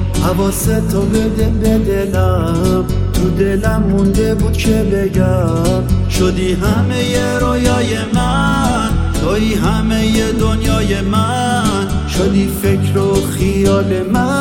حواستو بده به دلم، تو دلم مونده بود که بگم. شدی همه ی رویای من، توی همه ی دنیای من، شدی فکر و خیال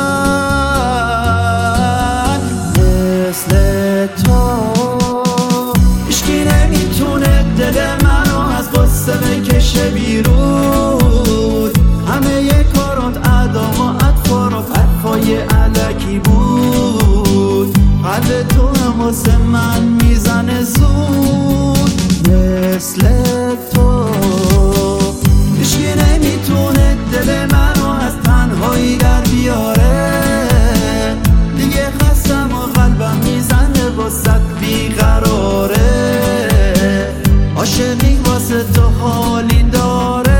من. مثل تو هیچکی نمیتونه دل منو از قصه بکشه بیرون. همه ی کارات ادا و اطفارات حرفای علکی بود. قلب تو هم واسه من میزنه زود. مثل تو هیچکی نمیتونه دل منو از تنهایی در بیاره. دیگه خستم و قلبم میزنه واسه بیقراره. عاشقی واسه تو حالی داره.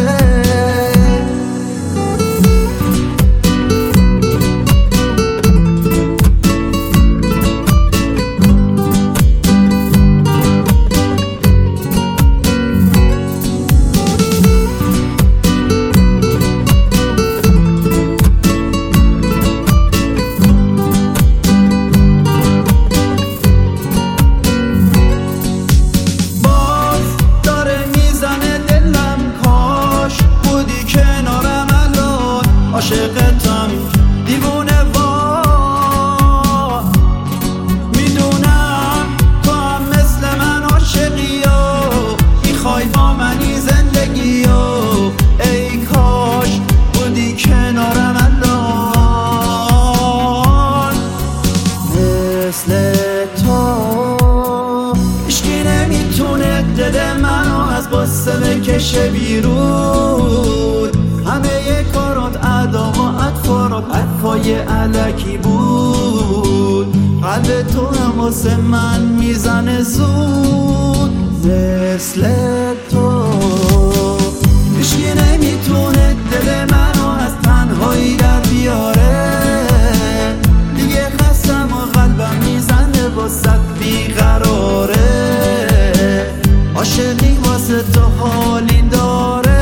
عاشقتم دیوونه وا، میدونم تو هم مثل من عاشقی و میخوای با منی زندگی و ای کاش بودی کنارم الان. مثل تو هیچکی نمیتونه دل منو از قصه بکشه بیرون. همه ی کارات ادا و اطفارات حرفای علکی بود. قلب تو هم واسه من میزنه زود. مثل تو هیچکی نمیتونه دل منو از تنهایی در بیاره. دیگه خستم و قلبم میزنه واسه بیقراره. عاشقی واسه تو حالی داره.